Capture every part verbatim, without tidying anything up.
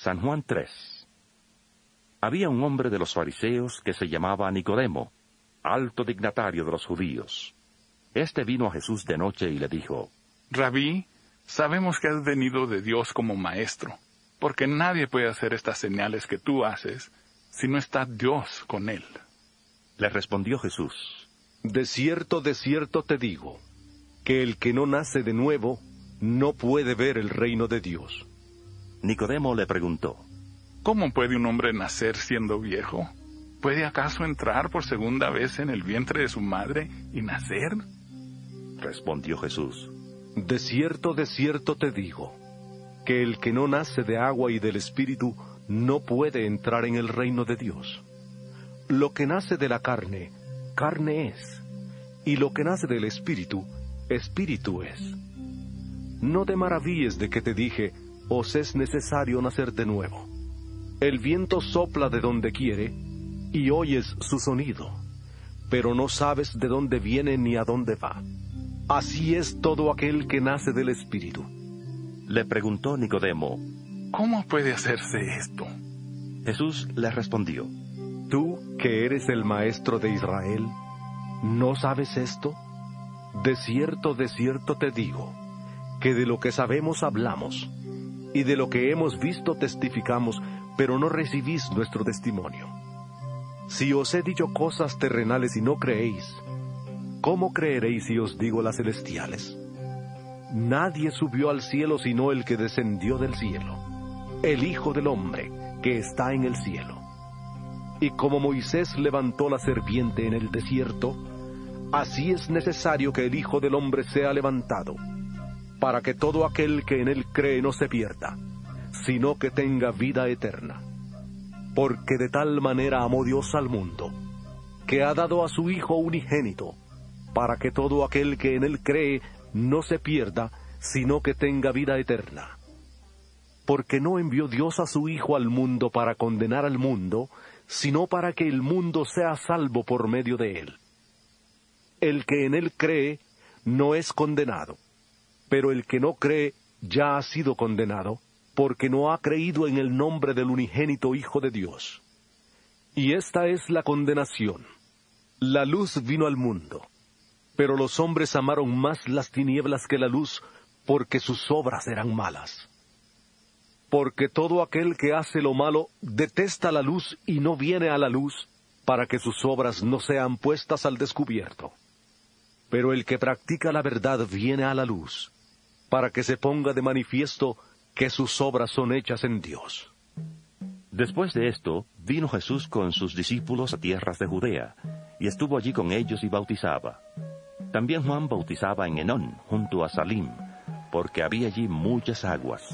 San Juan tres. Había un hombre de los fariseos que se llamaba Nicodemo, alto dignatario de los judíos. Este vino a Jesús de noche y le dijo: Rabí, sabemos que has venido de Dios como maestro, porque nadie puede hacer estas señales que tú haces si no está Dios con él. Le respondió Jesús: De cierto, de cierto te digo, que el que no nace de nuevo no puede ver el reino de Dios. Nicodemo le preguntó: ¿Cómo puede un hombre nacer siendo viejo? ¿Puede acaso entrar por segunda vez en el vientre de su madre y nacer? Respondió Jesús: De cierto, de cierto te digo, que el que no nace de agua y del Espíritu no puede entrar en el reino de Dios. Lo que nace de la carne, carne es, y lo que nace del Espíritu, Espíritu es. No te maravilles de que te dije, os es necesario nacer de nuevo. El viento sopla de donde quiere, y oyes su sonido, pero no sabes de dónde viene ni a dónde va. Así es todo aquel que nace del Espíritu. Le preguntó Nicodemo: ¿Cómo puede hacerse esto? Jesús le respondió: Tú, que eres el maestro de Israel, ¿no sabes esto? De cierto, de cierto te digo, que de lo que sabemos hablamos, y de lo que hemos visto testificamos, pero no recibís nuestro testimonio. Si os he dicho cosas terrenales y no creéis, ¿cómo creeréis si os digo las celestiales? Nadie subió al cielo sino el que descendió del cielo, el Hijo del Hombre, que está en el cielo. Y como Moisés levantó la serpiente en el desierto, así es necesario que el Hijo del Hombre sea levantado, para que todo aquel que en él cree no se pierda, sino que tenga vida eterna. Porque de tal manera amó Dios al mundo, que ha dado a su Hijo unigénito, para que todo aquel que en él cree no se pierda, sino que tenga vida eterna. Porque no envió Dios a su Hijo al mundo para condenar al mundo, sino para que el mundo sea salvo por medio de él. El que en él cree no es condenado, pero el que no cree ya ha sido condenado, porque no ha creído en el nombre del unigénito Hijo de Dios. Y esta es la condenación: la luz vino al mundo, pero los hombres amaron más las tinieblas que la luz, porque sus obras eran malas. Porque todo aquel que hace lo malo detesta la luz y no viene a la luz, para que sus obras no sean puestas al descubierto. Pero el que practica la verdad viene a la luz, para que se ponga de manifiesto que sus obras son hechas en Dios. Después de esto, vino Jesús con sus discípulos a tierras de Judea, y estuvo allí con ellos y bautizaba. También Juan bautizaba en Enón, junto a Salim, porque había allí muchas aguas.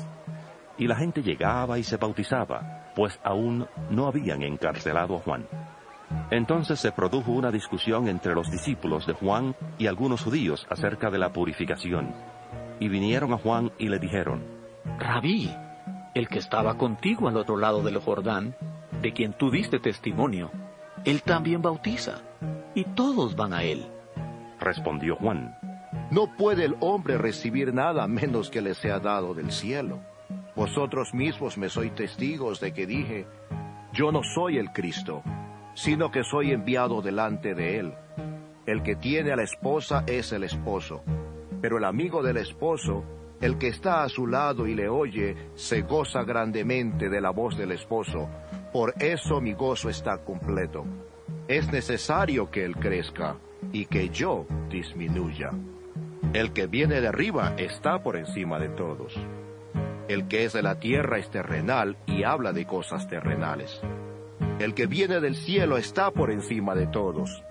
Y la gente llegaba y se bautizaba, pues aún no habían encarcelado a Juan. Entonces se produjo una discusión entre los discípulos de Juan y algunos judíos acerca de la purificación. Y vinieron a Juan y le dijeron: Rabí, el que estaba contigo al otro lado del Jordán, de quien tú diste testimonio, él también bautiza, y todos van a él. Respondió Juan: No puede el hombre recibir nada menos que le sea dado del cielo. Vosotros mismos me sois testigos de que dije, yo no soy el Cristo, sino que soy enviado delante de él. El que tiene a la esposa es el esposo, pero el amigo del esposo, el que está a su lado y le oye, se goza grandemente de la voz del esposo. Por eso mi gozo está completo. Es necesario que él crezca y que yo disminuya. El que viene de arriba está por encima de todos. El que es de la tierra es terrenal y habla de cosas terrenales. El que viene del cielo está por encima de todos.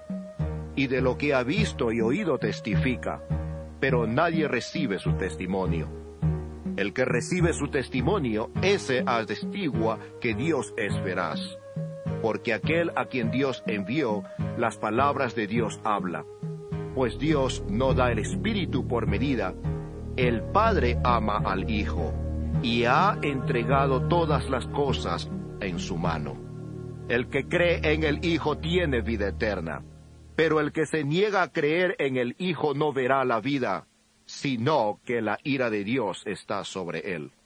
Y de lo que ha visto y oído testifica, pero nadie recibe su testimonio. El que recibe su testimonio, ese atestigua que Dios es veraz. Porque aquel a quien Dios envió, las palabras de Dios habla. Pues Dios no da el Espíritu por medida. El Padre ama al Hijo, y ha entregado todas las cosas en su mano. El que cree en el Hijo tiene vida eterna, pero el que se niega a creer en el Hijo no verá la vida, sino que la ira de Dios está sobre él.